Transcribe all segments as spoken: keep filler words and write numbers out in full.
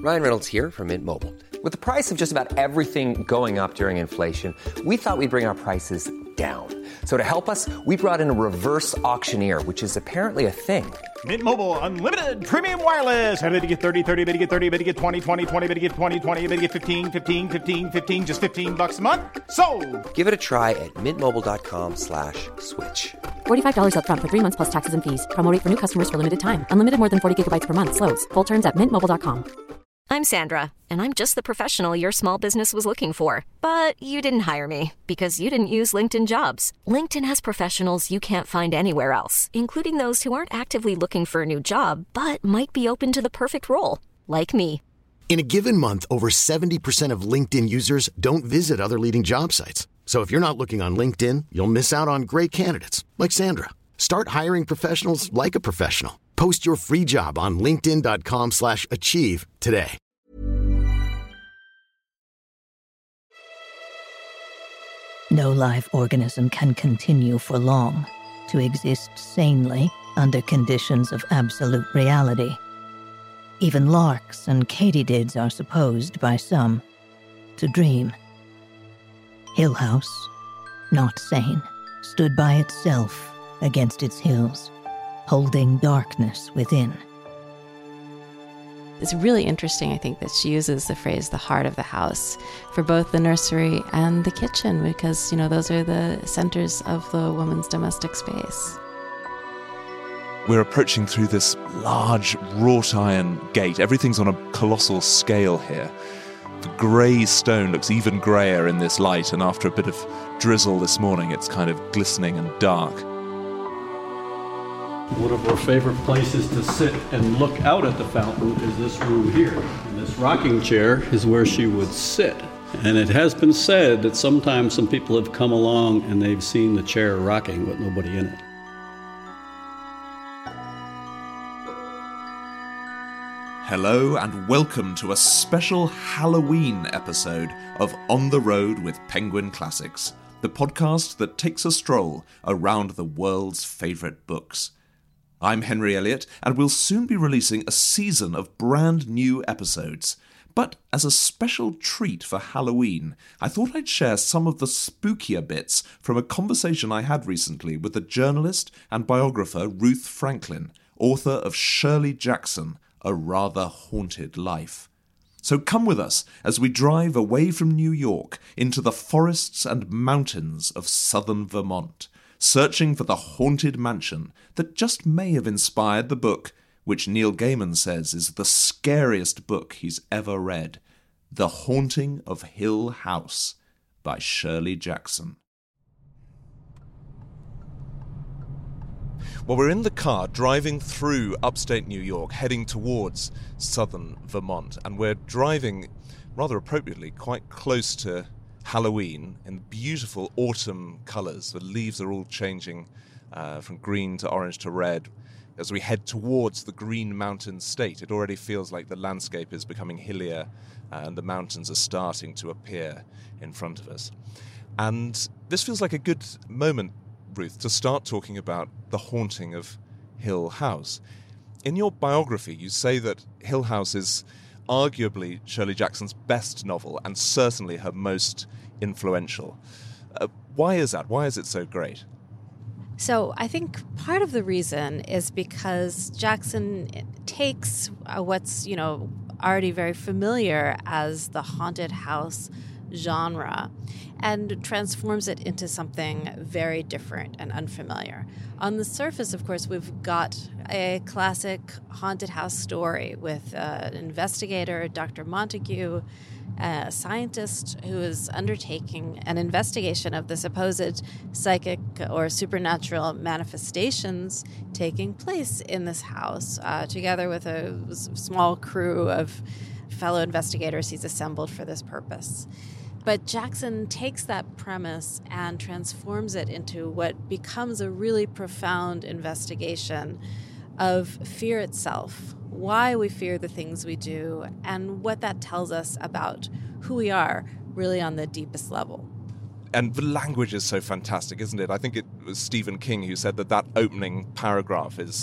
Ryan Reynolds here from Mint Mobile. With the price of just about everything going up during inflation, we thought we'd bring our prices down. So to help us, we brought in a reverse auctioneer, which is apparently a thing. Mint Mobile Unlimited Premium Wireless. How to get thirty, thirty, how to get thirty, how to get twenty, twenty, twenty, how to get twenty, twenty, how to get fifteen, fifteen, fifteen, fifteen, just fifteen bucks a month? Sold! Give it a try at mintmobile.com slash switch. forty-five dollars up front for three months plus taxes and fees. Promo rate for new customers for limited time. Unlimited more than forty gigabytes per month. Slows full terms at mint mobile dot com. I'm Sandra, and I'm just the professional your small business was looking for. But you didn't hire me because you didn't use LinkedIn Jobs. LinkedIn has professionals you can't find anywhere else, including those who aren't actively looking for a new job, but might be open to the perfect role, like me. In a given month, over seventy percent of LinkedIn users don't visit other leading job sites. So if you're not looking on LinkedIn, you'll miss out on great candidates like Sandra. Start hiring professionals like a professional. Post your free job on linkedin.com slash achieve today. No live organism can continue for long to exist sanely under conditions of absolute reality. Even larks and katydids are supposed by some to dream. Hill House, not sane, stood by itself against its hills, holding darkness within. It's really interesting, I think, that she uses the phrase the heart of the house for both the nursery and the kitchen, because, you know, those are the centers of the woman's domestic space. We're approaching through this large wrought iron gate. Everything's on a colossal scale here. The grey stone looks even greyer in this light, and after a bit of drizzle this morning, it's kind of glistening and dark. One of our favorite places to sit and look out at the fountain is this room here. And this rocking chair is where she would sit. And it has been said that sometimes some people have come along and they've seen the chair rocking with nobody in it. Hello and welcome to a special Halloween episode of On the Road with Penguin Classics, the podcast that takes a stroll around the world's favourite books. I'm Henry Elliott, and we'll soon be releasing a season of brand new episodes. But as a special treat for Halloween, I thought I'd share some of the spookier bits from a conversation I had recently with the journalist and biographer Ruth Franklin, author of Shirley Jackson, A Rather Haunted Life. So come with us as we drive away from New York into the forests and mountains of southern Vermont, searching for the haunted mansion that just may have inspired the book, which Neil Gaiman says is the scariest book he's ever read, The Haunting of Hill House by Shirley Jackson. Well, we're in the car driving through upstate New York, heading towards southern Vermont, and we're driving, rather appropriately, quite close to Halloween in beautiful autumn colours. The leaves are all changing uh, from green to orange to red. As we head towards the Green Mountain State, it already feels like the landscape is becoming hillier uh, and the mountains are starting to appear in front of us. And this feels like a good moment, Ruth, to start talking about the haunting of Hill House. In your biography, you say that Hill House is arguably Shirley Jackson's best novel and certainly her most influential. Uh, why is that? Why is it so great? So I think part of the reason is because Jackson takes uh, what's, you know, already very familiar as the haunted house genre and transforms it into something very different and unfamiliar. On the surface, of course, we've got a classic haunted house story with uh, an investigator, Doctor Montague, a scientist who is undertaking an investigation of the supposed psychic or supernatural manifestations taking place in this house, uh, together with a small crew of fellow investigators he's assembled for this purpose. But Jackson takes that premise and transforms it into what becomes a really profound investigation of fear itself, why we fear the things we do, and what that tells us about who we are, really on the deepest level. And the language is so fantastic, isn't it? I think it was Stephen King who said that that opening paragraph is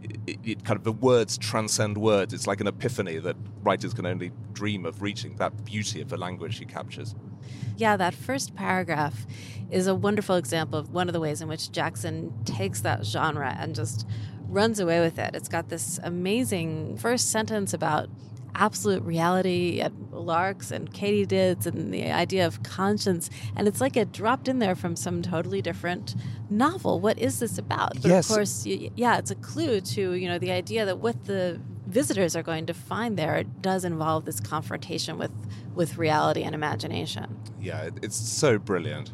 it, it kind of the words transcend words. It's like an epiphany that writers can only dream of reaching, that beauty of the language she captures. Yeah, that first paragraph is a wonderful example of one of the ways in which Jackson takes that genre and just runs away with it. It's got this amazing first sentence about absolute reality and larks and katydids and the idea of conscience, and it's like it dropped in there from some totally different novel. What is this about? But yes. Of course, yeah, it's a clue to, you know, the idea that what the visitors are going to find there, it does involve this confrontation with, with reality and imagination. Yeah, it's so brilliant.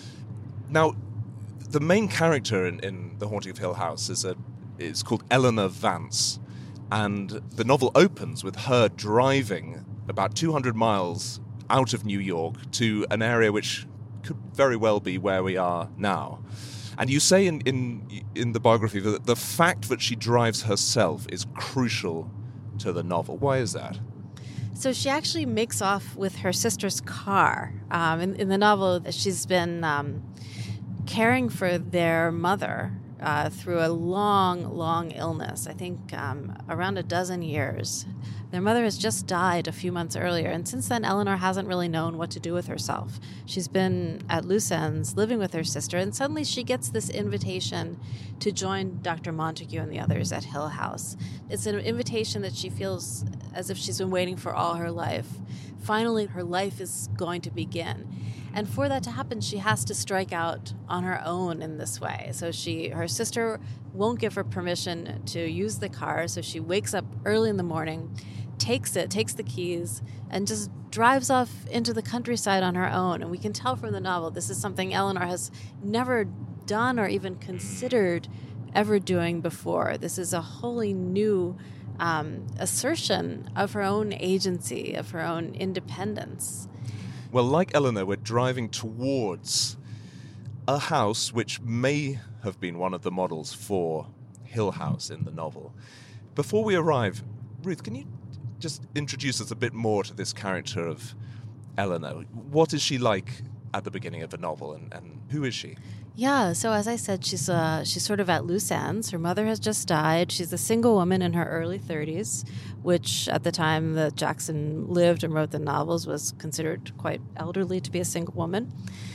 Now, the main character in, in The Haunting of Hill House is a is called Eleanor Vance. And the novel opens with her driving about two hundred miles out of New York to an area which could very well be where we are now. And you say in, in, in the biography that the fact that she drives herself is crucial to the novel. Why is that? So she actually makes off with her sister's car. Um, in, in the novel, she's been um, caring for their mother Uh, through a long, long illness, I think um, around a dozen years. Their mother has just died a few months earlier, and since then, Eleanor hasn't really known what to do with herself. She's been at loose ends, living with her sister, and suddenly she gets this invitation to join Doctor Montague and the others at Hill House. It's an invitation that she feels as if she's been waiting for all her life. Finally, her life is going to begin. And for that to happen, she has to strike out on her own in this way. So she, her sister won't give her permission to use the car, so she wakes up early in the morning, takes it, takes the keys, and just drives off into the countryside on her own. And we can tell from the novel this is something Eleanor has never done or even considered ever doing before. This is a wholly new um, assertion of her own agency, of her own independence. Well, like Eleanor, we're driving towards a house which may have been one of the models for Hill House in the novel. Before we arrive, Ruth, can you just introduce us a bit more to this character of Eleanor? What is she like at the beginning of the novel, and, and who is she? Yeah, so as I said, she's uh, she's sort of at loose ends. Her mother has just died. She's a single woman in her early thirties, which at the time that Jackson lived and wrote the novels was considered quite elderly to be a single woman.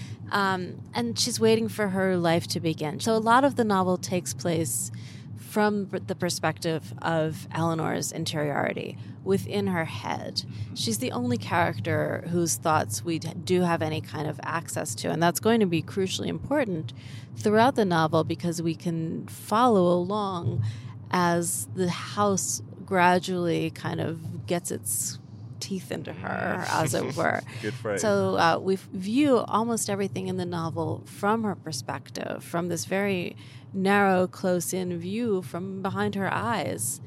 Um, and she's waiting for her life to begin. So a lot of the novel takes place from the perspective of Eleanor's interiority, within her head. She's the only character whose thoughts we do have any kind of access to, and that's going to be crucially important throughout the novel because we can follow along as the house gradually kind of gets its teeth into her, as it were. Good phrase. So uh, we view almost everything in the novel from her perspective, from this very narrow, close-in view from behind her eyes.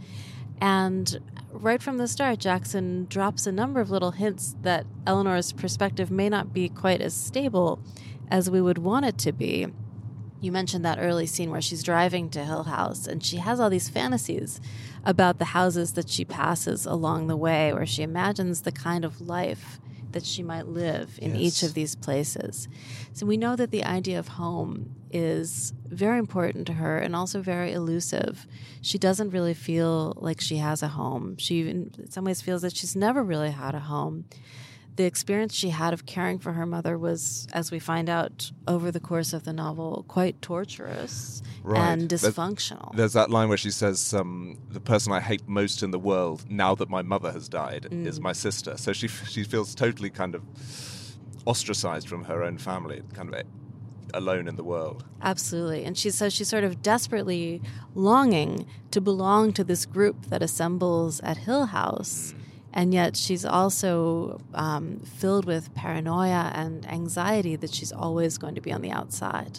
And right from the start, Jackson drops a number of little hints that Eleanor's perspective may not be quite as stable as we would want it to be. You mentioned that early scene where she's driving to Hill House, and she has all these fantasies about the houses that she passes along the way, where she imagines the kind of life that she might live in Yes. each of these places. So we know that the idea of home is very important to her and also very elusive. She doesn't really feel like she has a home. She even in some ways feels that she's never really had a home. The experience she had of caring for her mother was, as we find out over the course of the novel, quite torturous Right. and There's- dysfunctional. There's that line where she says, um, the person I hate most in the world, now that my mother has died, Mm. is my sister. So she she feels totally kind of ostracized from her own family, kind of alone in the world. Absolutely. And she says she's sort of desperately longing to belong to this group that assembles at Hill House. And yet she's also um, filled with paranoia and anxiety that she's always going to be on the outside.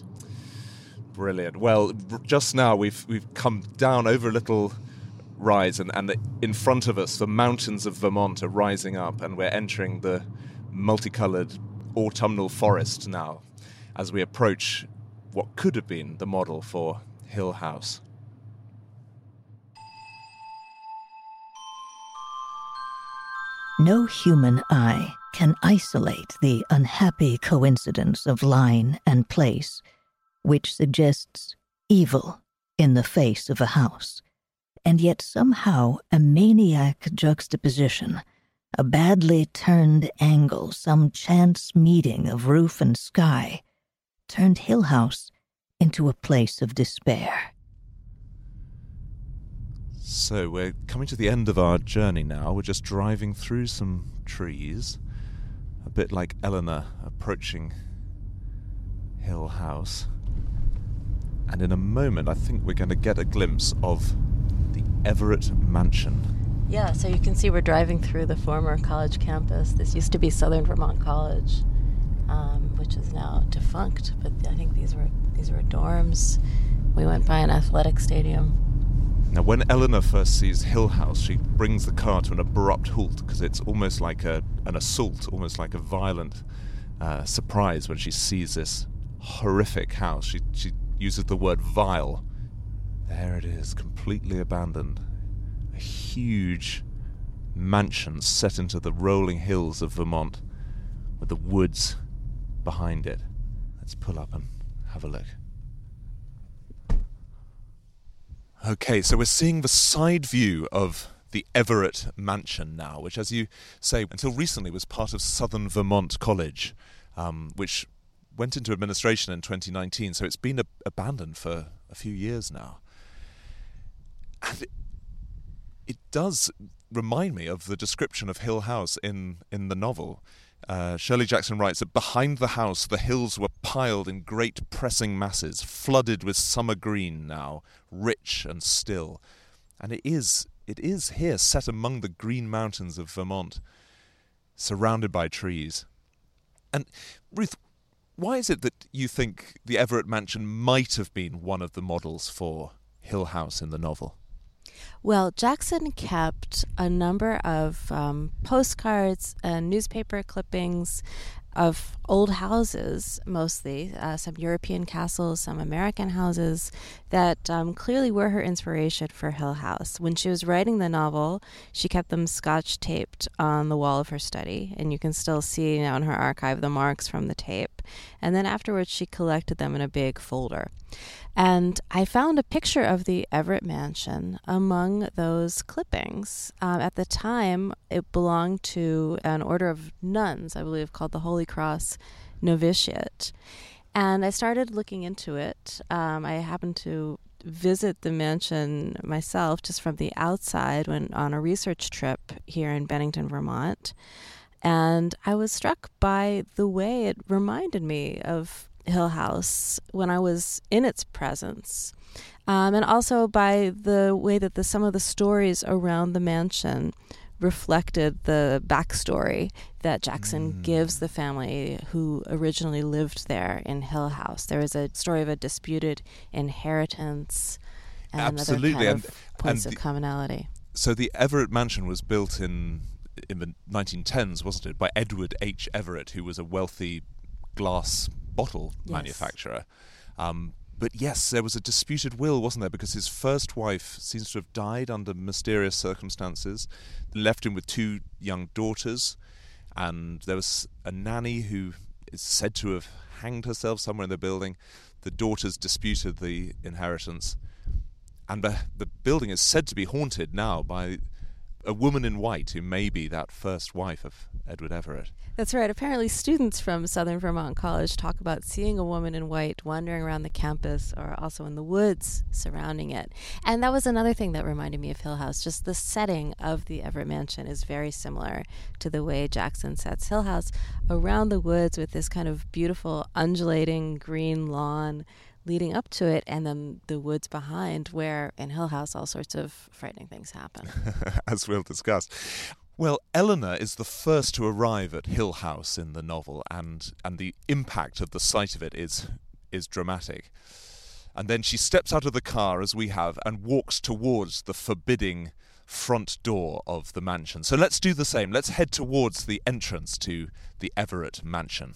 Brilliant. Well, r- just now we've we've come down over a little rise, and, and in front of us the mountains of Vermont are rising up, and we're entering the multicolored autumnal forest now as we approach what could have been the model for Hill House. No human eye can isolate the unhappy coincidence of line and place, which suggests evil in the face of a house, and yet somehow a maniac juxtaposition, a badly turned angle, some chance meeting of roof and sky, turned Hill House into a place of despair. So we're coming to the end of our journey now. We're just driving through some trees, a bit like Eleanor approaching Hill House. And in a moment, I think we're going to get a glimpse of the Everett Mansion. Yeah, so you can see we're driving through the former college campus. This used to be Southern Vermont College, um, which is now defunct. But I think these were these were dorms. We went by an athletic stadium. Now, when Eleanor first sees Hill House, she brings the car to an abrupt halt because it's almost like a an assault, almost like a violent uh, surprise when she sees this horrific house. She she uses the word vile. There it is, completely abandoned. A huge mansion set into the rolling hills of Vermont with the woods behind it. Let's pull up and have a look. Okay, so we're seeing the side view of the Everett Mansion now, which, as you say, until recently was part of Southern Vermont College, um, which went into administration in twenty nineteen, so it's been ab- abandoned for a few years now. And it, it does remind me of the description of Hill House in, in the novel. Uh, Shirley Jackson writes that behind the house the hills were piled in great pressing masses, flooded with summer green now, rich and still. And it is, it is here, set among the green mountains of Vermont, surrounded by trees. And Ruth, why is it that you think the Everett Mansion might have been one of the models for Hill House in the novel? Well, Jackson kept a number of um, postcards and newspaper clippings of old houses, mostly, uh, some European castles, some American houses, that um, clearly were her inspiration for Hill House. When she was writing the novel, she kept them scotch-taped on the wall of her study, and you can still see now in her archive the marks from the tape. And then afterwards, she collected them in a big folder. And I found a picture of the Everett Mansion among those clippings. Um, at the time, it belonged to an order of nuns, I believe, called the Holy Cross Novitiate. And I started looking into it. Um, I happened to visit the mansion myself just from the outside when on a research trip here in Bennington, Vermont. And I was struck by the way it reminded me of Hill House when I was in its presence, um, and also by the way that the some of the stories around the mansion reflected the backstory that Jackson mm. gives the family who originally lived there in Hill House. There is a story of a disputed inheritance and Absolutely. other kind and, of points and of commonality. So the Everett Mansion was built in in the nineteen tens, wasn't it, by Edward H. Everett, who was a wealthy glass bottle yes. manufacturer. Um, but yes, there was a disputed will, wasn't there, because his first wife seems to have died under mysterious circumstances, left him with two young daughters, and there was a nanny who is said to have hanged herself somewhere in the building. The daughters disputed the inheritance, and the, the building is said to be haunted now by a woman in white who may be that first wife of Edward Everett. That's right. Apparently students from Southern Vermont College talk about seeing a woman in white wandering around the campus or also in the woods surrounding it. And that was another thing that reminded me of Hill House. Just the setting of the Everett Mansion is very similar to the way Jackson sets Hill House, around the woods with this kind of beautiful undulating green lawn leading up to it, and then the woods behind, where in Hill House all sorts of frightening things happen. As we'll discuss. Well, Eleanor is the first to arrive at Hill House in the novel, and, and the impact of the sight of it is is dramatic. And then she steps out of the car, as we have, and walks towards the forbidding front door of the mansion. So let's do the same. Let's head towards the entrance to the Everett Mansion.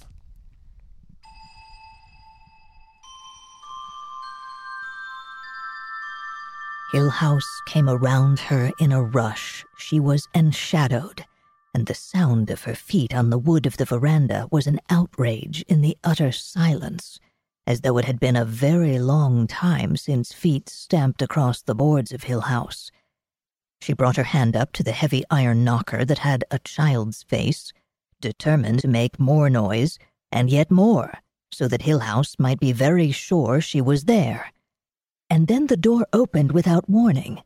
Hill House came around her in a rush. She was enshadowed, and the sound of her feet on the wood of the veranda was an outrage in the utter silence, as though it had been a very long time since feet stamped across the boards of Hill House. She brought her hand up to the heavy iron knocker that had a child's face, determined to make more noise, and yet more, so that Hill House might be very sure she was there. And then the door opened without warning.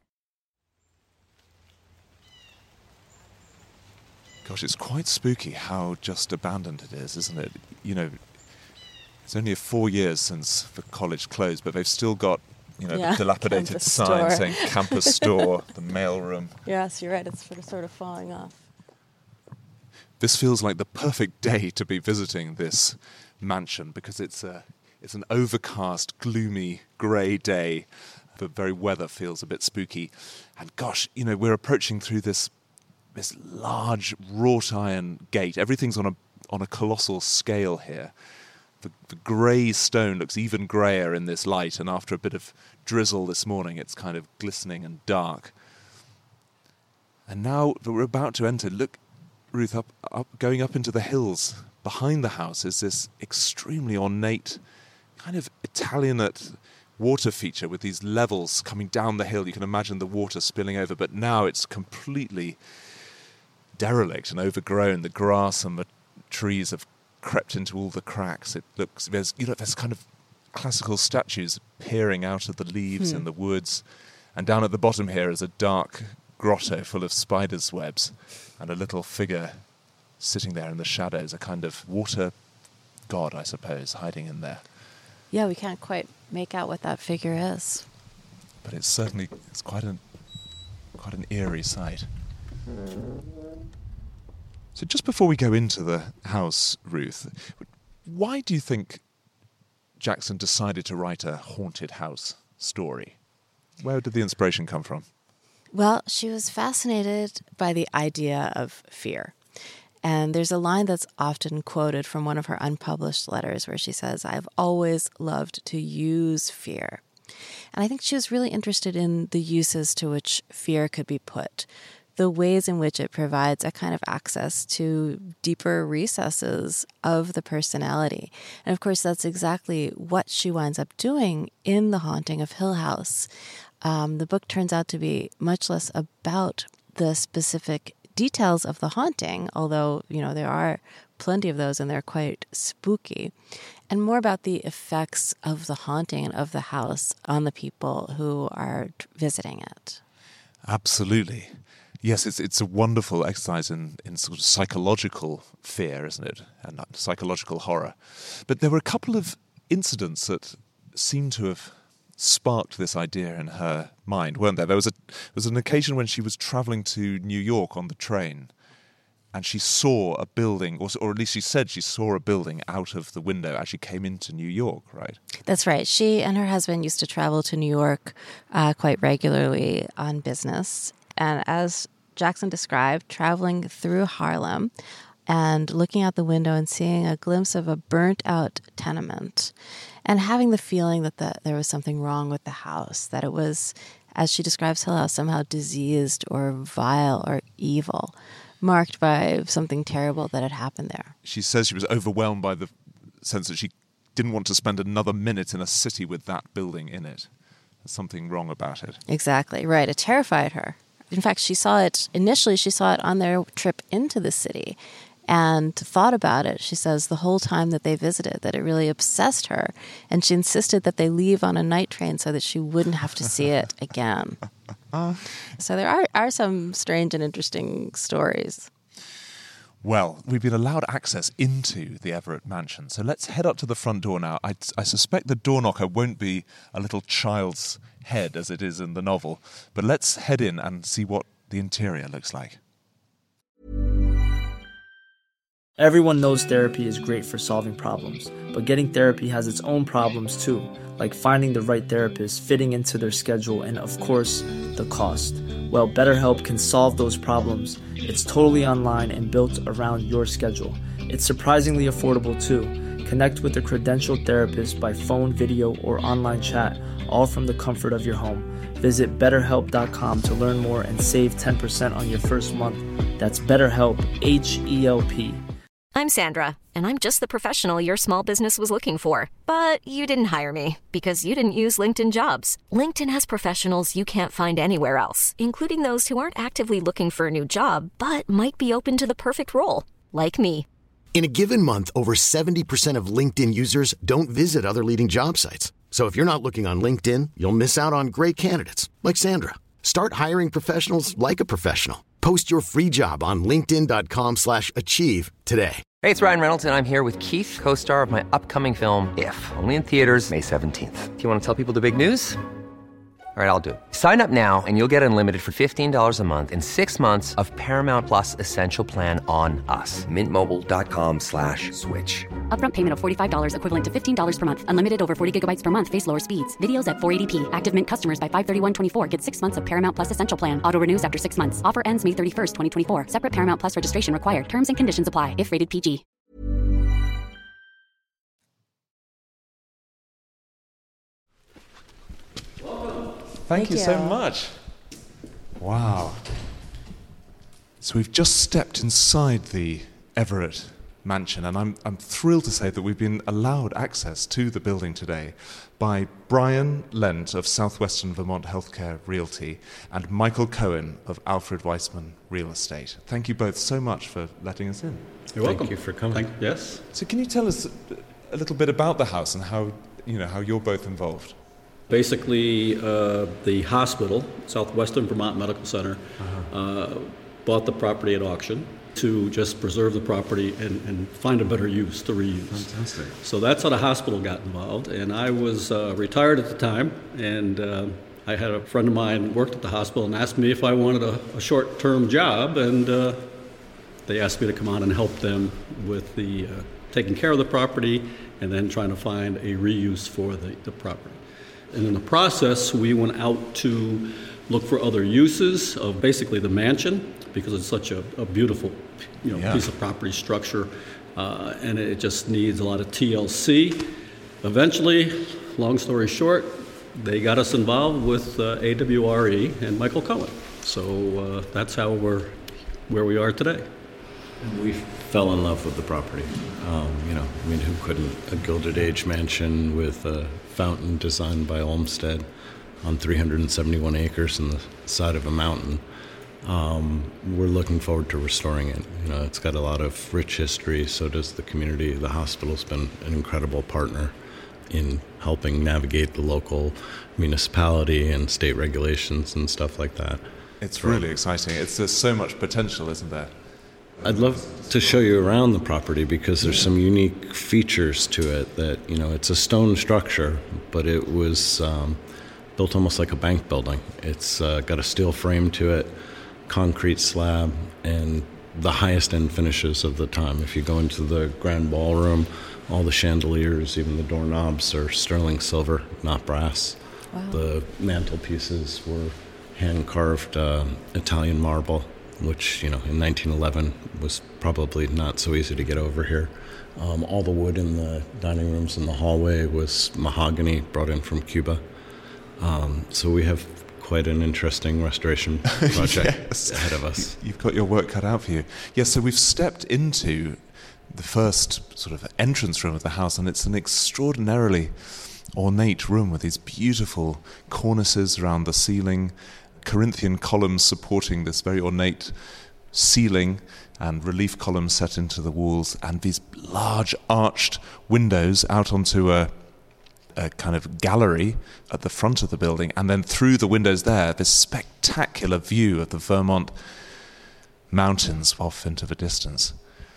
Gosh, it's quite spooky how just abandoned it is, isn't it? You know, it's only four years since the college closed, but they've still got, you know, yeah, the dilapidated campus sign store. saying campus store, the mailroom. Yes, you're right. It's sort of, sort of falling off. This feels like the perfect day to be visiting this mansion because it's a it's an overcast, gloomy, grey day. The very weather feels a bit spooky. And gosh, you know, we're approaching through this this large wrought iron gate. Everything's on a on a colossal scale here. The, the grey stone looks even greyer in this light, and after a bit of drizzle this morning, it's kind of glistening and dark. And now that we're about to enter, look, Ruth, up, up, going up into the hills behind the house is this extremely ornate, kind of Italianate water feature with these levels coming down the hill. You can imagine the water spilling over, but now it's completely derelict and overgrown. The grass and the trees have crept into all the cracks. It looks, there's, you know, there's kind of classical statues peering out of the leaves hmm. in the woods, and down at the bottom here is a dark grotto full of spiders' webs, and a little figure sitting there in the shadows, a kind of water god, I suppose, hiding in there. Yeah, we can't quite make out what that figure is. But it's certainly it's quite an quite an eerie sight. So just before we go into the house, Ruth, why do you think Jackson decided to write a haunted house story? Where did the inspiration come from? Well, she was fascinated by the idea of fear. And there's a line that's often quoted from one of her unpublished letters where she says, "I've always loved to use fear." And I think she was really interested in the uses to which fear could be put, the ways in which it provides a kind of access to deeper recesses of the personality. And of course, that's exactly what she winds up doing in The Haunting of Hill House. Um, the book turns out to be much less about the specific details of the haunting, although, you know, there are plenty of those and they're quite spooky, and more about the effects of the haunting and of the house on the people who are visiting it. Absolutely. Yes, it's it's a wonderful exercise in, in sort of psychological fear, isn't it? And psychological horror. But there were a couple of incidents that seem to have sparked this idea in her mind, weren't there? There was a there was an occasion when she was travelling to New York on the train, and she saw a building, or, or at least she said she saw a building out of the window as she came into New York, right? That's right. She and her husband used to travel to New York uh, quite regularly on business. And as Jackson described, traveling through Harlem and looking out the window and seeing a glimpse of a burnt-out tenement and having the feeling that the, there was something wrong with the house, that it was, as she describes Hill House, somehow diseased or vile or evil, marked by something terrible that had happened there. She says she was overwhelmed by the sense that she didn't want to spend another minute in a city with that building in it. There's something wrong about it. Exactly, right. It terrified her. In fact, she saw it, initially she saw it on their trip into the city and thought about it, she says, the whole time that they visited, that it really obsessed her. And she insisted that they leave on a night train so that she wouldn't have to see it again. So there are, are some strange and interesting stories. Well, we've been allowed access into the Everett mansion, so let's head up to the front door now. I, I suspect the door knocker won't be a little child's head as it is in the novel, but let's head in and see what the interior looks like. Everyone knows therapy is great for solving problems, but getting therapy has its own problems too, like finding the right therapist, fitting into their schedule, and of course, the cost. Well, BetterHelp can solve those problems. It's totally online and built around your schedule. It's surprisingly affordable too. Connect with a credentialed therapist by phone, video, or online chat, all from the comfort of your home. Visit better help dot com to learn more and save ten percent on your first month. That's BetterHelp, H E L P. I'm Sandra, and I'm just the professional your small business was looking for. But you didn't hire me because you didn't use LinkedIn Jobs. LinkedIn has professionals you can't find anywhere else, including those who aren't actively looking for a new job, but might be open to the perfect role, like me. In a given month, over seventy percent of LinkedIn users don't visit other leading job sites. So if you're not looking on LinkedIn, you'll miss out on great candidates like Sandra. Start hiring professionals like a professional. Post your free job on linkedin.com slash achieve today. Hey, it's Ryan Reynolds, and I'm here with Keith, co-star of my upcoming film, If, only in theaters May seventeenth. Do you want to tell people the big news? All right, I'll do it. Sign up now and you'll get unlimited for fifteen dollars a month and six months of Paramount Plus Essential Plan on us. Mint Mobile dot com slash switch. Upfront payment of forty-five dollars equivalent to fifteen dollars per month. Unlimited over forty gigabytes per month. Face lower speeds. Videos at four eighty p. Active Mint customers by five thirty-one twenty-four get six months of Paramount Plus Essential Plan. Auto renews after six months. Offer ends May thirty-first, twenty twenty-four. Separate Paramount Plus registration required. Terms and conditions apply if rated P G. Thank, Thank you, you so much. Wow. So we've just stepped inside the Everett mansion, and I'm, I'm thrilled to say that we've been allowed access to the building today by Brian Lent of Southwestern Vermont Healthcare Realty and Michael Cohen of Alfred Weissman Real Estate. Thank you both so much for letting us in. You're welcome. Thank you for coming. Thank, yes. So can you tell us a little bit about the house and how, you know, how you're both involved? Basically, uh, the hospital, Southwestern Vermont Medical Center, uh-huh. uh, bought the property at auction to just preserve the property and, and find a better use to reuse. Fantastic. So that's how the hospital got involved. And I was uh, retired at the time, and uh, I had a friend of mine who worked at the hospital and asked me if I wanted a, a short-term job, and uh, they asked me to come on and help them with the uh, taking care of the property and then trying to find a reuse for the, the property. And in the process, we went out to look for other uses of basically the mansion, because it's such a, a beautiful, you know, yeah. piece of property structure, uh, and it just needs a lot of T L C. Eventually, long story short, they got us involved with uh, A W R E and Michael Cohen. So uh, that's how we're where we are today. And we fell in love with the property. Um, you know, I mean, who couldn't? A Gilded Age mansion with a fountain designed by Olmsted on three hundred seventy-one acres on the side of a mountain. Um, we're looking forward to restoring it. You know, it's got a lot of rich history, so does the community. The hospital's been an incredible partner in helping navigate the local municipality and state regulations and stuff like that. It's really exciting. It's, there's so much potential, isn't there? I'd love to show you around the property because there's some unique features to it that, you know, it's a stone structure, but it was um, built almost like a bank building. It's uh, got a steel frame to it, concrete slab, and the highest end finishes of the time. If you go into the grand ballroom, all the chandeliers, even the doorknobs are sterling silver, not brass. Wow. The mantelpieces were hand-carved uh, Italian marble, which, you know, in nineteen eleven was probably not so easy to get over here. Um, all the wood in the dining rooms and the hallway was mahogany brought in from Cuba. Um, so we have quite an interesting restoration project yes. ahead of us. You've got your work cut out for you. Yes, so we've stepped into the first sort of entrance room of the house, and it's an extraordinarily ornate room with these beautiful cornices around the ceiling, Corinthian columns supporting this very ornate ceiling, and relief columns set into the walls, and these large arched windows out onto a a kind of gallery at the front of the building, and then through the windows there, this spectacular view of the Vermont mountains off into the distance.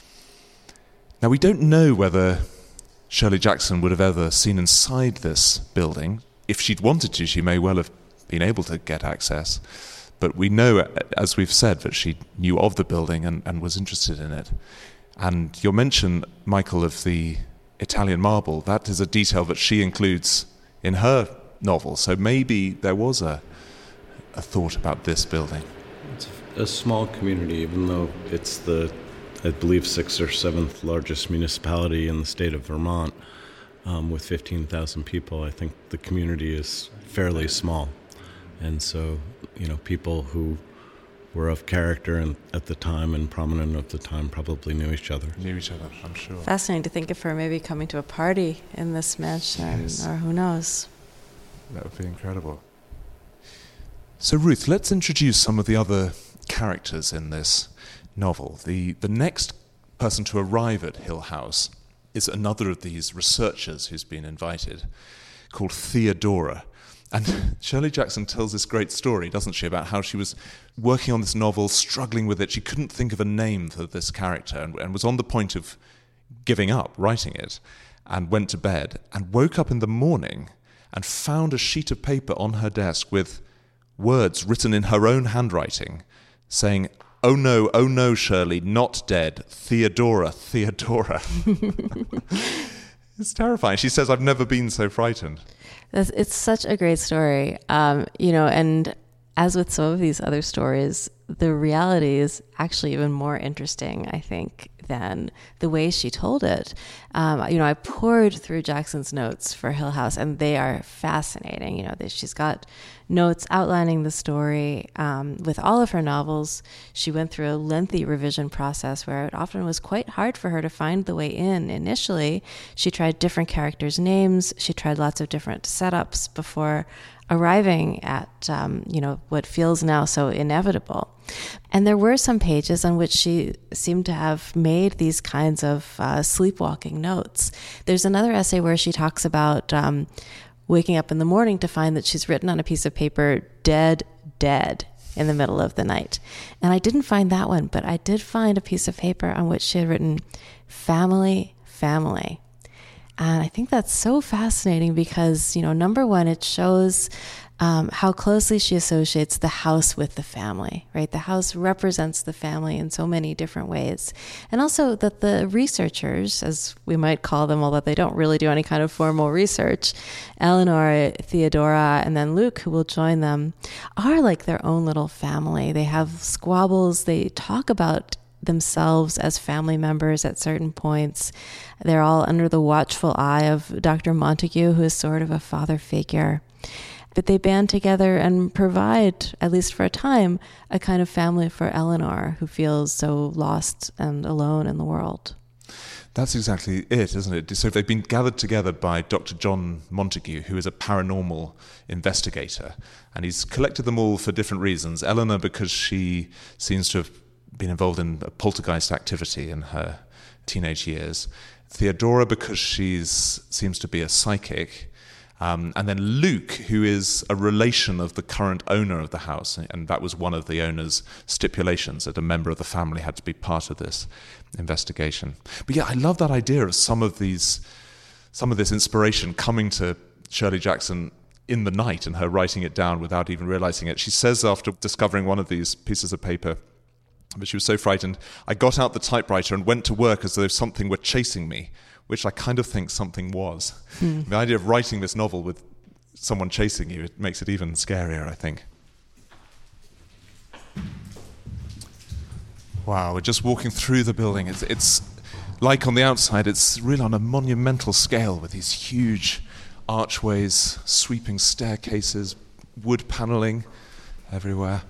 Now, we don't know whether Shirley Jackson would have ever seen inside this building. If she'd wanted to, she may well have been able to get access, but we know, as we've said, that she knew of the building and, and was interested in it. And your mention, Michael, of the Italian marble, that is a detail that she includes in her novel. So maybe there was a a thought about this building. It's a small community, even though it's the, I believe, sixth or seventh largest municipality in the state of Vermont, um, with fifteen thousand people. I think the community is fairly small. And so, you know, people who were of character and at the time and prominent of the time probably knew each other. Knew each other, I'm sure. Fascinating to think of her maybe coming to a party in this mansion, yes. Or who knows. That would be incredible. So Ruth, let's introduce some of the other characters in this novel. The the next person to arrive at Hill House is another of these researchers who's been invited, called Theodora. And Shirley Jackson tells this great story, doesn't she, about how she was working on this novel, struggling with it. She couldn't think of a name for this character and, and was on the point of giving up writing it, and went to bed and woke up in the morning and found a sheet of paper on her desk with words written in her own handwriting saying, "Oh no, oh no, Shirley, not dead. Theodora, Theodora." It's terrifying. She says, "I've never been so frightened." That's, it's such a great story. Um, you know, and as with some of these other stories, the reality is actually even more interesting, I think, than the way she told it. Um, you know, I poured through Jackson's notes for Hill House, and they are fascinating. You know, they, she's got notes outlining the story. Um, with all of her novels, she went through a lengthy revision process where it often was quite hard for her to find the way in. Initially, she tried different characters' names. She tried lots of different setups before arriving at, um, you know, what feels now so inevitable. And there were some pages on which she seemed to have made these kinds of uh, sleepwalking notes. There's another essay where she talks about um, waking up in the morning to find that she's written on a piece of paper, "dead, dead," in the middle of the night. And I didn't find that one, but I did find a piece of paper on which she had written, "family, family." And I think that's so fascinating because, you know, number one, it shows um, how closely she associates the house with the family, right? The house represents the family in so many different ways. And also that the researchers, as we might call them, although they don't really do any kind of formal research, Eleanor, Theodora, and then Luke, who will join them, are like their own little family. They have squabbles. They talk about themselves as family members at certain points. They're all under the watchful eye of Doctor Montague, who is sort of a father figure. But they band together and provide, at least for a time, a kind of family for Eleanor, who feels so lost and alone in the world. That's exactly it, isn't it? So they've been gathered together by Doctor John Montague, who is a paranormal investigator, and he's collected them all for different reasons. Eleanor, because she seems to have been involved in a poltergeist activity in her teenage years. Theodora, because she seems to be a psychic. Um, and then Luke, who is a relation of the current owner of the house. And that was one of the owner's stipulations, that a member of the family had to be part of this investigation. But yeah, I love that idea of some of these, some of this inspiration coming to Shirley Jackson in the night and her writing it down without even realizing it. She says after discovering one of these pieces of paper, but she was so frightened, "I got out the typewriter and went to work as though something were chasing me," which I kind of think something was. Mm. The idea of writing this novel with someone chasing you, it makes it even scarier, I think. Wow, we're just walking through the building. It's, it's like on the outside, it's really on a monumental scale with these huge archways, sweeping staircases, wood paneling everywhere.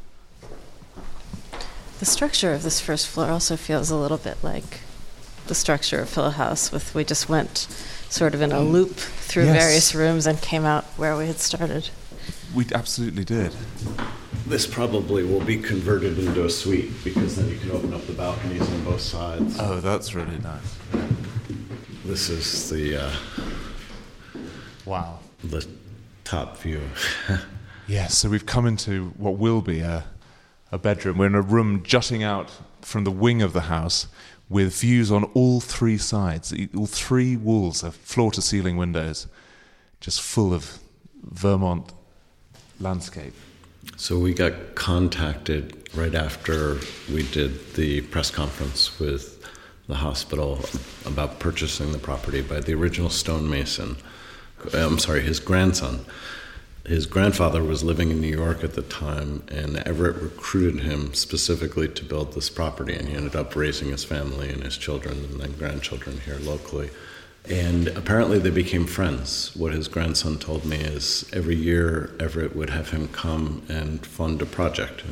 The structure of this first floor also feels a little bit like the structure of Hill House. With we just went sort of in a loop through yes. various rooms and came out where we had started. We absolutely did. This probably will be converted into a suite because then you can open up the balconies on both sides. Oh, that's really nice. This is the uh, wow, the top view. Yes, so we've come into what will be a a bedroom. We're in a room jutting out from the wing of the house with views on all three sides. All three walls are floor-to-ceiling windows, just full of Vermont landscape. So we got contacted right after we did the press conference with the hospital about purchasing the property by the original stonemason. I'm sorry, his grandson. His grandfather was living in New York at the time, and Everett recruited him specifically to build this property, and he ended up raising his family and his children and then grandchildren here locally. And apparently they became friends. What his grandson told me is every year Everett would have him come and fund a project, and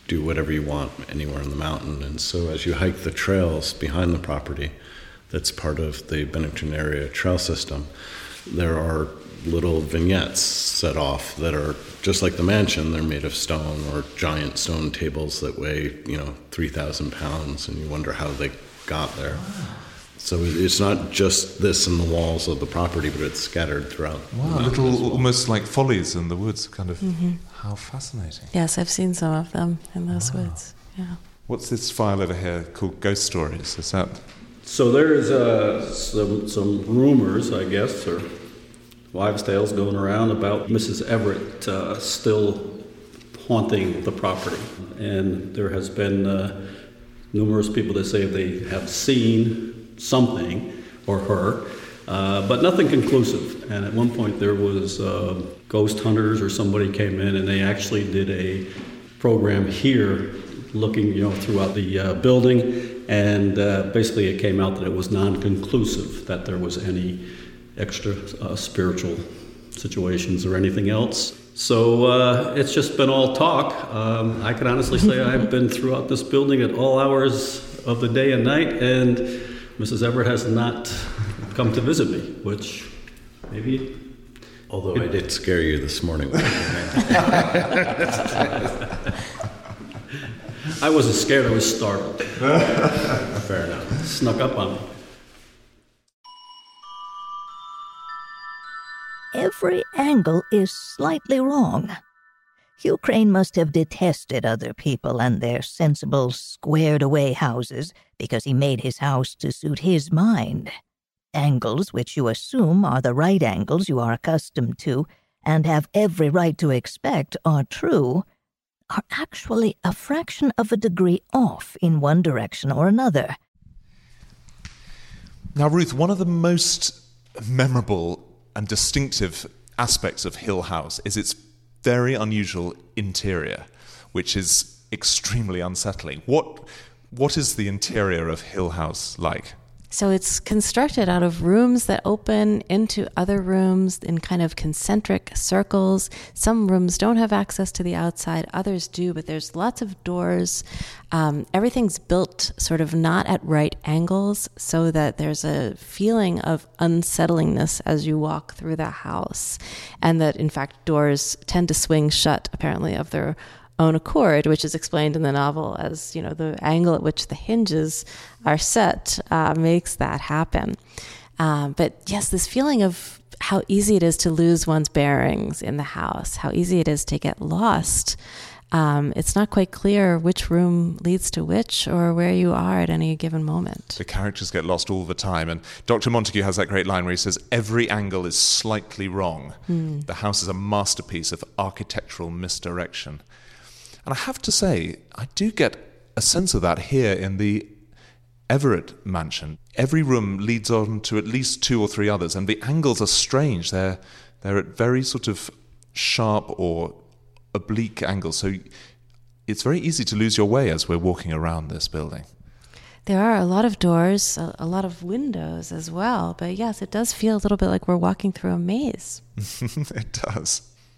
do whatever you want anywhere in the mountain. And so as you hike the trails behind the property, that's part of the Bennington Area Trail System, there are little vignettes set off that are just like the mansion. They're made of stone, or giant stone tables that weigh, you know, three thousand pounds, and you wonder how they got there. Wow. So it's not just this in the walls of the property, but it's scattered throughout. Wow, little, well. Almost like follies in the woods, kind of. Mm-hmm. How fascinating. Yes, I've seen some of them in those wow. woods. Yeah. What's this file over here called Ghost Stories? Is that... So there's uh, some, some rumors, I guess, or wives' tales going around about Missus Everett uh, still haunting the property. And there has been uh, numerous people that say they have seen something, or her, uh, but nothing conclusive. And at one point there was uh, ghost hunters or somebody came in and they actually did a program here looking, you know, throughout the uh, building. And uh, basically it came out that it was non-conclusive, that there was any extra uh, spiritual situations or anything else. So uh, it's just been all talk. Um, I can honestly say I've been throughout this building at all hours of the day and night, and Missus Everett has not come to visit me, which maybe... Although it, I did scare you this morning. I wasn't scared, I was startled. Fair enough. Snuck up on me. Every angle is slightly wrong. Hugh Crane must have detested other people and their sensible, squared-away houses because he made his house to suit his mind. Angles which you assume are the right angles you are accustomed to and have every right to expect are true, are actually a fraction of a degree off in one direction or another. Now, Ruth, one of the most memorable and distinctive aspects of Hill House is its very unusual interior, which is extremely unsettling. What what is the interior of Hill House like? So it's constructed out of rooms that open into other rooms in kind of concentric circles. Some rooms don't have access to the outside, others do, but there's lots of doors. Um, everything's built sort of not at right angles, so that there's a feeling of unsettlingness as you walk through the house. And that, in fact, doors tend to swing shut, apparently, of their own accord, which is explained in the novel as, you know, the angle at which the hinges are set uh, makes that happen. Um, but yes, this feeling of how easy it is to lose one's bearings in the house, how easy it is to get lost. Um, it's not quite clear which room leads to which or where you are at any given moment. The characters get lost all the time, and Doctor Montague has that great line where he says, every angle is slightly wrong. Hmm. The house is a masterpiece of architectural misdirection. And I have to say, I do get a sense of that here in the Everett mansion. Every room leads on to at least two or three others, and the angles are strange. They're they're at very sort of sharp or oblique angles, so it's very easy to lose your way as we're walking around this building. There are a lot of doors, a, a lot of windows as well, but yes, it does feel a little bit like we're walking through a maze. It does.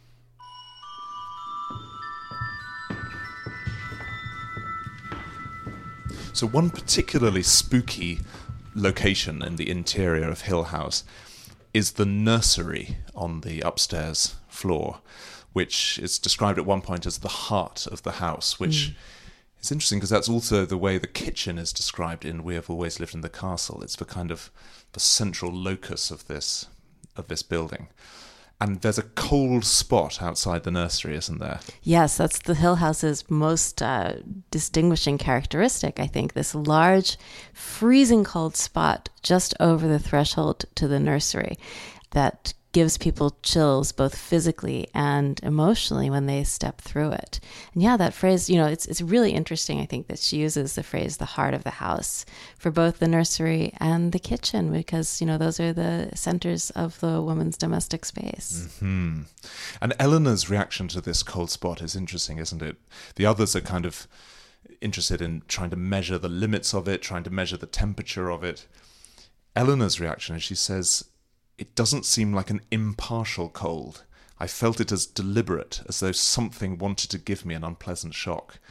So one particularly spooky location in the interior of Hill House is the nursery on the upstairs floor, which is described at one point as the heart of the house, which mm. is interesting because that's also the way the kitchen is described in We Have Always Lived in the Castle. It's the kind of the central locus of this of this building. And there's a cold spot outside the nursery, isn't there? Yes, that's the Hill House's most uh, distinguishing characteristic, I think. This large, freezing cold spot just over the threshold to the nursery that gives people chills both physically and emotionally when they step through it. And yeah, that phrase, you know, it's it's really interesting, I think, that she uses the phrase, the heart of the house, for both the nursery and the kitchen, because, you know, those are the centers of the woman's domestic space. Mm-hmm. And Eleanor's reaction to this cold spot is interesting, isn't it? The others are kind of interested in trying to measure the limits of it, trying to measure the temperature of it. Eleanor's reaction is she says, it doesn't seem like an impartial cold. I felt it as deliberate, as though something wanted to give me an unpleasant shock.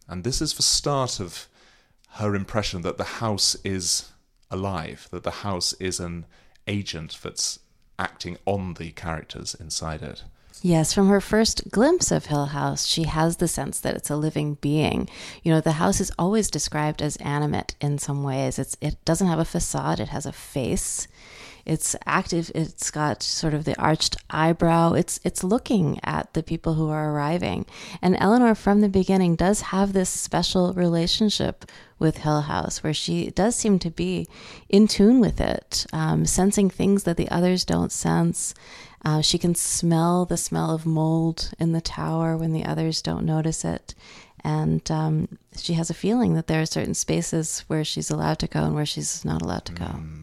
And this is the start of her impression that the house is alive, that the house is an agent that's acting on the characters inside it. Yes, from her first glimpse of Hill House, she has the sense that it's a living being. You know, the house is always described as animate in some ways. It's It doesn't have a facade, it has a face. It's active, it's got sort of the arched eyebrow. It's it's looking at the people who are arriving. And Eleanor, from the beginning, does have this special relationship with Hill House, where she does seem to be in tune with it, um, sensing things that the others don't sense. Uh, she can smell the smell of mold in the tower when the others don't notice it. And um, she has a feeling that there are certain spaces where she's allowed to go and where she's not allowed to go. Mm.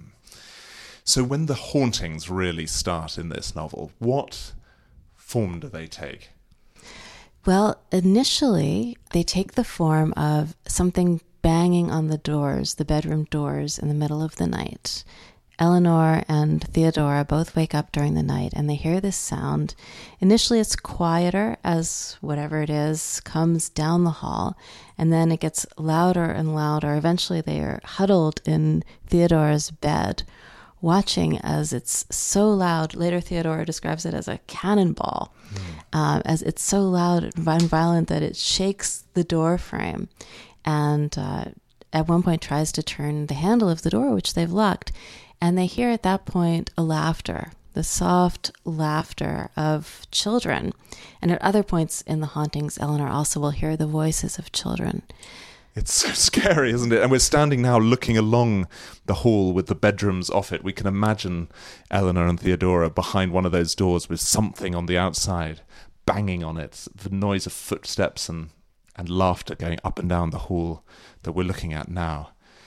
So when the hauntings really start in this novel, what form do they take? Well, initially, they take the form of something banging on the doors, the bedroom doors, in the middle of the night. Eleanor and Theodora both wake up during the night and they hear this sound. Initially, it's quieter as whatever it is comes down the hall, and then it gets louder and louder. Eventually, they are huddled in Theodora's bed, watching as it's so loud. Later, Theodora describes it as a cannonball, mm. um, as it's so loud and violent that it shakes the door frame. And uh, at one point tries to turn the handle of the door, which they've locked. And they hear at that point a laughter, the soft laughter of children. And at other points in the hauntings, Eleanor also will hear the voices of children. It's so scary, isn't it? And we're standing now looking along the hall with the bedrooms off it. We can imagine Eleanor and Theodora behind one of those doors with something on the outside, banging on it, the noise of footsteps and, and laughter going up and down the hall that we're looking at now.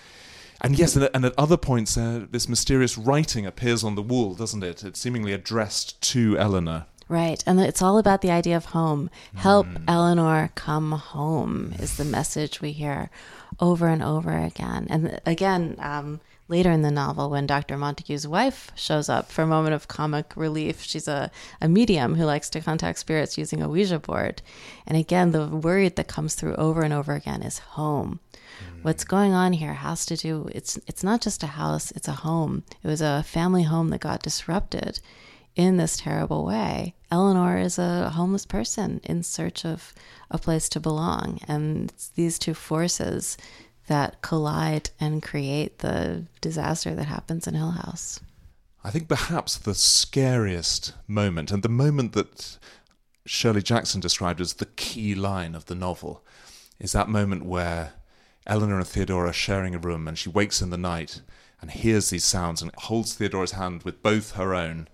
And yes, and at other points, uh, this mysterious writing appears on the wall, doesn't it? It's seemingly addressed to Eleanor. Right, and it's all about the idea of home. Help, mm. Eleanor, come home is the message we hear over and over again. And again, um, later in the novel, when Doctor Montague's wife shows up for a moment of comic relief, she's a, a medium who likes to contact spirits using a Ouija board. And again, the word that comes through over and over again is home. Mm. What's going on here has to do, it's it's not just a house, it's a home. It was a family home that got disrupted in this terrible way. Eleanor is a homeless person in search of a place to belong. And it's these two forces that collide and create the disaster that happens in Hill House. I think perhaps the scariest moment, and the moment that Shirley Jackson described as the key line of the novel, is that moment where Eleanor and Theodora are sharing a room and she wakes in the night and hears these sounds and holds Theodora's hand with both her own.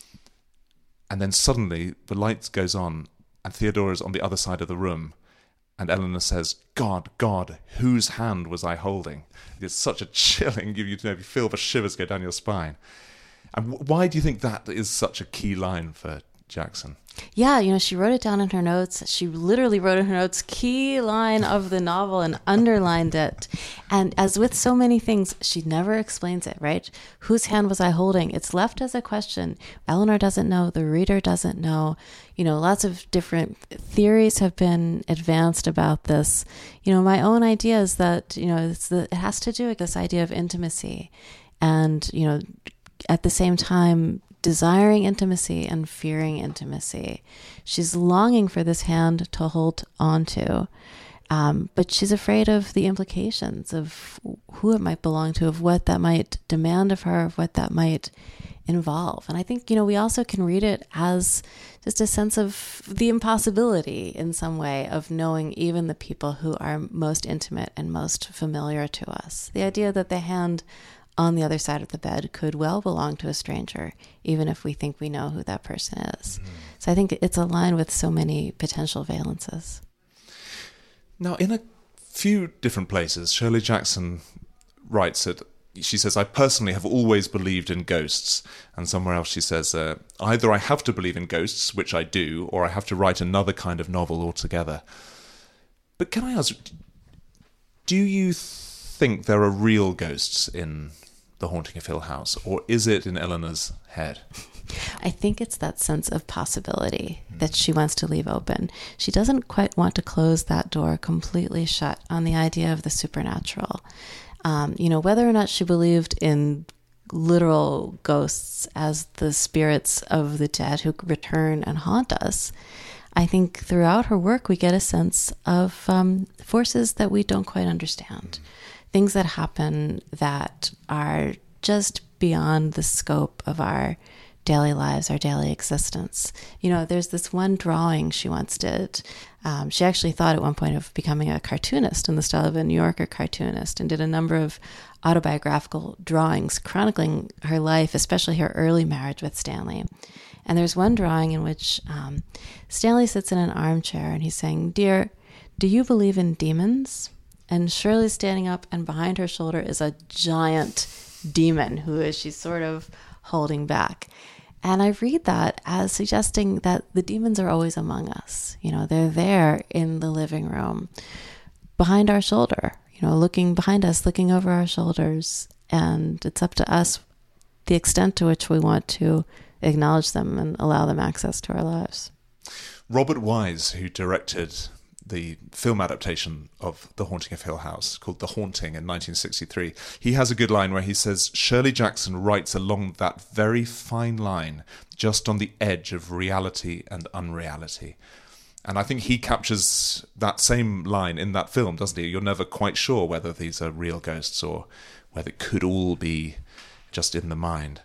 And then suddenly the light goes on and Theodora's on the other side of the room. And Eleanor says, God, God, whose hand was I holding? It's such a chilling, you, you know, you feel the shivers go down your spine. And w- why do you think that is such a key line for Jackson? Yeah, you know, she wrote it down in her notes. She literally wrote in her notes, key line of the novel, and underlined it. And as with so many things, she never explains it, right? Whose hand was I holding? It's left as a question. Eleanor doesn't know. The reader doesn't know. You know, lots of different theories have been advanced about this. You know, my own idea is that, you know, it's the, it has to do with this idea of intimacy. And, you know, at the same time, desiring intimacy and fearing intimacy. She's longing for this hand to hold onto, um, but she's afraid of the implications of who it might belong to, of what that might demand of her, of what that might involve. And I think, you know, we also can read it as just a sense of the impossibility in some way of knowing even the people who are most intimate and most familiar to us. The idea that the hand on the other side of the bed could well belong to a stranger, even if we think we know who that person is. Mm. So I think it's aligned with so many potential valences. Now, in a few different places, Shirley Jackson writes it. She says, I personally have always believed in ghosts. And somewhere else she says, uh, either I have to believe in ghosts, which I do, or I have to write another kind of novel altogether. But can I ask, do you think there are real ghosts in The Haunting of Hill House, or is it in Eleanor's head? I think it's that sense of possibility that she wants to leave open. She doesn't quite want to close that door completely shut on the idea of the supernatural. Um, you know, whether or not she believed in literal ghosts as the spirits of the dead who return and haunt us, I think throughout her work we get a sense of um, forces that we don't quite understand. Things that happen that are just beyond the scope of our daily lives, our daily existence. You know, there's this one drawing she once did. Um, she actually thought at one point of becoming a cartoonist in the style of a New Yorker cartoonist, and did a number of autobiographical drawings chronicling her life, especially her early marriage with Stanley. And there's one drawing in which um, Stanley sits in an armchair and he's saying, "Dear, do you believe in demons?" And Shirley's standing up, and behind her shoulder is a giant demon who is she's sort of holding back. And I read that as suggesting that the demons are always among us. You know, they're there in the living room, behind our shoulder, you know, looking behind us, looking over our shoulders. And it's up to us the extent to which we want to acknowledge them and allow them access to our lives. Robert Wise, who directed the film adaptation of The Haunting of Hill House called The Haunting in nineteen sixty-three, he has a good line where he says, Shirley Jackson writes along that very fine line, just on the edge of reality and unreality. And I think he captures that same line in that film, doesn't he? You're never quite sure whether these are real ghosts or whether it could all be just in the mind.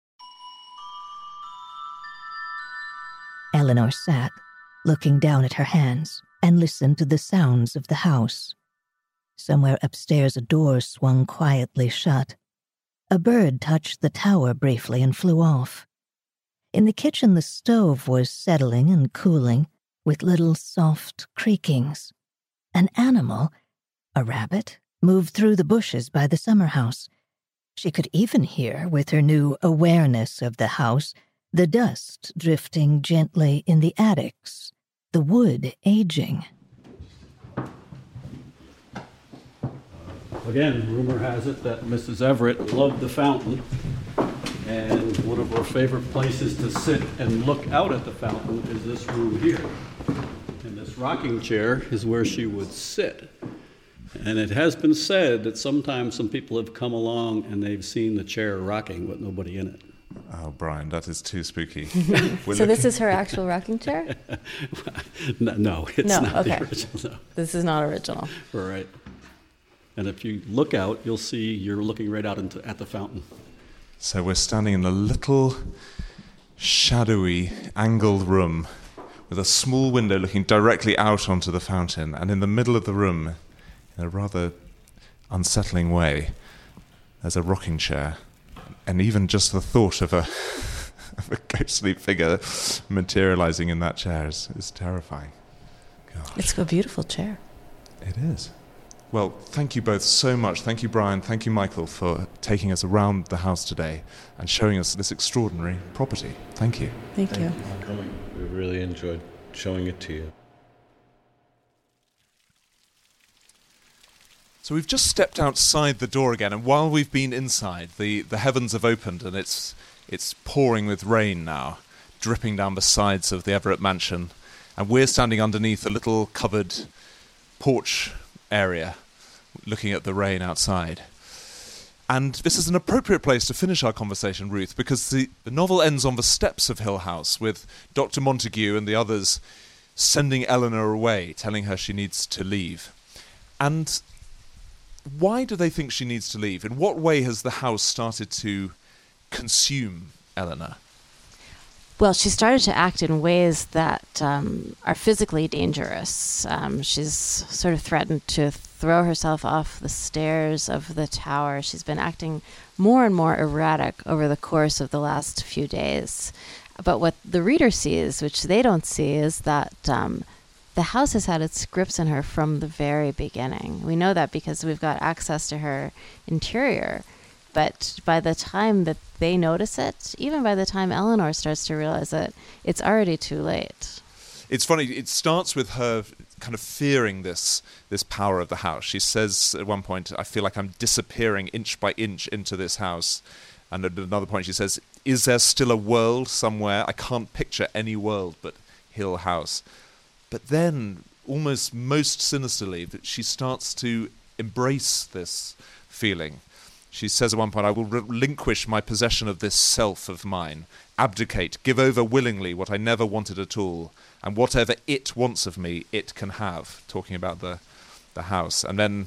Eleanor sat, looking down at her hands, and listened to the sounds of the house. Somewhere upstairs a door swung quietly shut. A bird touched the tower briefly and flew off. In the kitchen the stove was settling and cooling, with little soft creakings. An animal, a rabbit, moved through the bushes by the summer house. She could even hear, with her new awareness of the house, the dust drifting gently in the attics, the wood aging. Again, rumor has it that Missus Everett loved the fountain, and one of her favorite places to sit and look out at the fountain is this room here. And this rocking chair is where she would sit. And it has been said that sometimes some people have come along and they've seen the chair rocking with nobody in it. Oh, Brian, that is too spooky. So looking... this is her actual rocking chair? no, no, it's no, not okay. the original. No. This is not original. Right. And if you look out, you'll see you're looking right out into at the fountain. So we're standing in a little shadowy, angled room with a small window looking directly out onto the fountain, and in the middle of the room, in a rather unsettling way, there's a rocking chair. And even just the thought of a, of a ghostly figure materializing in that chair is, is terrifying. Gosh. It's a beautiful chair. It is. Well, thank you both so much. Thank you, Brian. Thank you, Michael, for taking us around the house today and showing us this extraordinary property. Thank you. Thank, thank you. you for coming. We really enjoyed showing it to you. So we've just stepped outside the door again, and while we've been inside, the, the heavens have opened and it's it's pouring with rain now, dripping down the sides of the Everett mansion, and we're standing underneath a little covered porch area, looking at the rain outside. And this is an appropriate place to finish our conversation, Ruth, because the, the novel ends on the steps of Hill House, with Doctor Montague and the others sending Eleanor away, telling her she needs to leave. And why do they think she needs to leave? In what way has the house started to consume Eleanor? Well, she started to act in ways that um, are physically dangerous. Um, she's sort of threatened to throw herself off the stairs of the tower. She's been acting more and more erratic over the course of the last few days. But what the reader sees, which they don't see, is that um, the house has had its grips on her from the very beginning. We know that because we've got access to her interior. But by the time that they notice it, even by the time Eleanor starts to realize it, it's already too late. It's funny, it starts with her kind of fearing this this power of the house. She says at one point, I feel like I'm disappearing inch by inch into this house. And at another point she says, is there still a world somewhere? I can't picture any world but Hill House. But then, almost most sinisterly, that she starts to embrace this feeling. She says at one point, I will relinquish my possession of this self of mine, abdicate, give over willingly what I never wanted at all, and whatever it wants of me, it can have, talking about the the house. And then,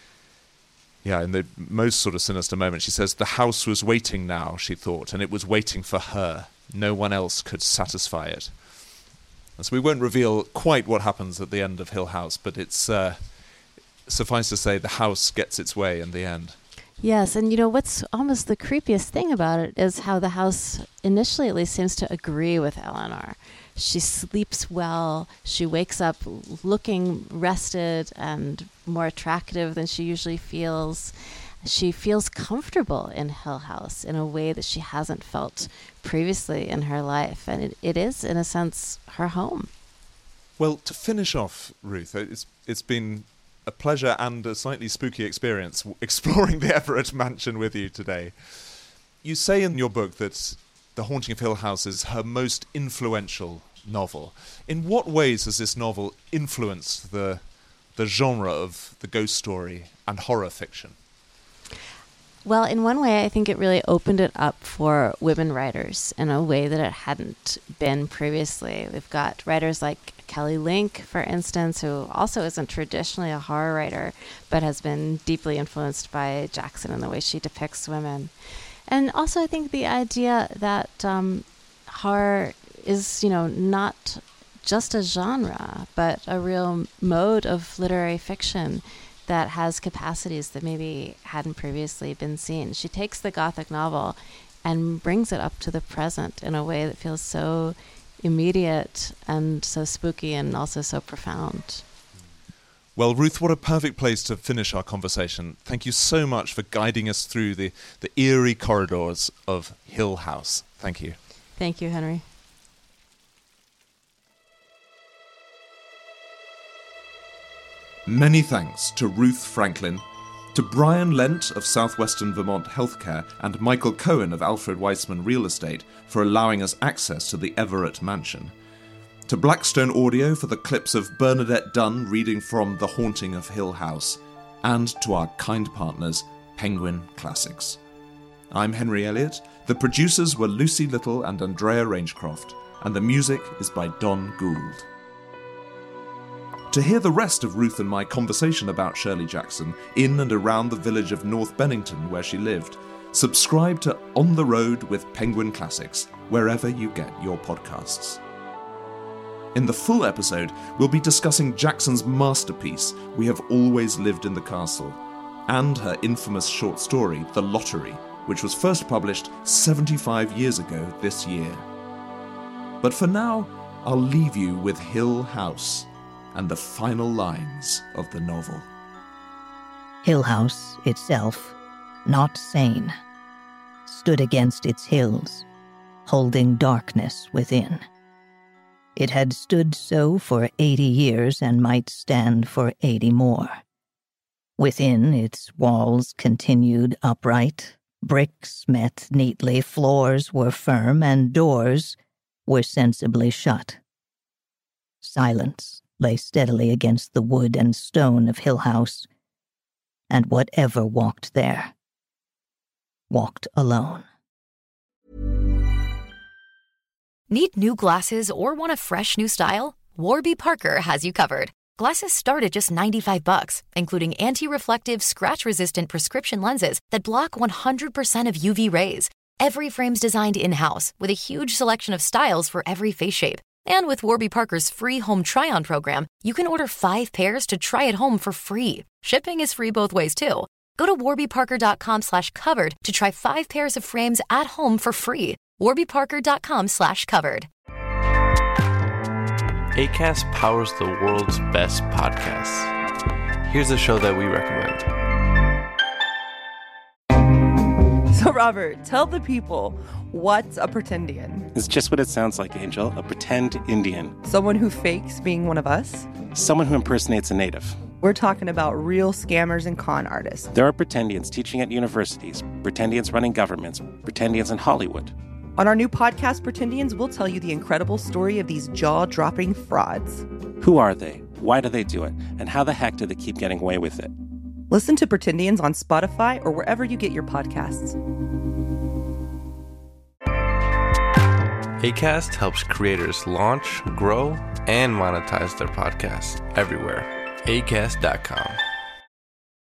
yeah, in the most sort of sinister moment, she says, the house was waiting now, she thought, and it was waiting for her. No one else could satisfy it. And so we won't reveal quite what happens at the end of Hill House, but it's uh, suffice to say the house gets its way in the end. Yes, and you know what's almost the creepiest thing about it is how the house initially at least seems to agree with Eleanor. She sleeps well, she wakes up looking rested and more attractive than she usually feels. She feels comfortable in Hill House in a way that she hasn't felt previously in her life, and it, it is, in a sense, her home. Well, to finish off, Ruth, it's it's been a pleasure and a slightly spooky experience exploring the Everett mansion with you today. You say in your book that The Haunting of Hill House is her most influential novel. In what ways has this novel influenced the the genre of the ghost story and horror fiction? Well, in one way, I think it really opened it up for women writers in a way that it hadn't been previously. We've got writers like Kelly Link, for instance, who also isn't traditionally a horror writer, but has been deeply influenced by Jackson in the way she depicts women. And also, I think the idea that um, horror is, you know, not just a genre, but a real mode of literary fiction that has capacities that maybe hadn't previously been seen. She takes the Gothic novel and brings it up to the present in a way that feels so immediate and so spooky and also so profound. Well, Ruth, what a perfect place to finish our conversation. Thank you so much for guiding us through the, the eerie corridors of Hill House. Thank you. Thank you, Henry. Many thanks to Ruth Franklin, to Brian Lent of Southwestern Vermont Healthcare and Michael Cohen of Alfred Weissman Real Estate for allowing us access to the Everett Mansion, to Blackstone Audio for the clips of Bernadette Dunn reading from The Haunting of Hill House, and to our kind partners, Penguin Classics. I'm Henry Elliott, the producers were Lucy Little and Andrea Rangecroft, and the music is by Don Gould. To hear the rest of Ruth and my conversation about Shirley Jackson in and around the village of North Bennington where she lived, subscribe to On the Road with Penguin Classics wherever you get your podcasts. In the full episode, we'll be discussing Jackson's masterpiece, We Have Always Lived in the Castle, and her infamous short story, The Lottery, which was first published seventy-five years ago this year. But for now, I'll leave you with Hill House and the final lines of the novel. Hill House itself, not sane, stood against its hills, holding darkness within. It had stood so for eighty years and might stand for eighty more. Within, its walls continued upright, bricks met neatly, floors were firm, and doors were sensibly shut. Silence lay steadily against the wood and stone of Hill House, and whatever walked there, walked alone. Need new glasses or want a fresh new style? Warby Parker has you covered. Glasses start at just ninety-five bucks, including anti-reflective, scratch-resistant prescription lenses that block one hundred percent of U V rays. Every frame's designed in-house with a huge selection of styles for every face shape. And with Warby Parker's free home try-on program, you can order five pairs to try at home for free. Shipping is free both ways, too. Go to warbyparker.com slash covered to try five pairs of frames at home for free. warbyparker.com slash covered. Acast powers the world's best podcasts. Here's a show that we recommend. So So, Robert, tell the people, what's a pretendian? It's just what it sounds like, Angel. A pretend Indian. Someone who fakes being one of us? Someone who impersonates a native. We're talking about real scammers and con artists. There are pretendians teaching at universities, pretendians running governments, pretendians in Hollywood. On our new podcast, Pretendians, we'll tell you the incredible story of these jaw-dropping frauds. Who are they? Why do they do it? And how the heck do they keep getting away with it? Listen to Pretendians on Spotify or wherever you get your podcasts. Acast helps creators launch, grow, and monetize their podcasts everywhere. acast dot com.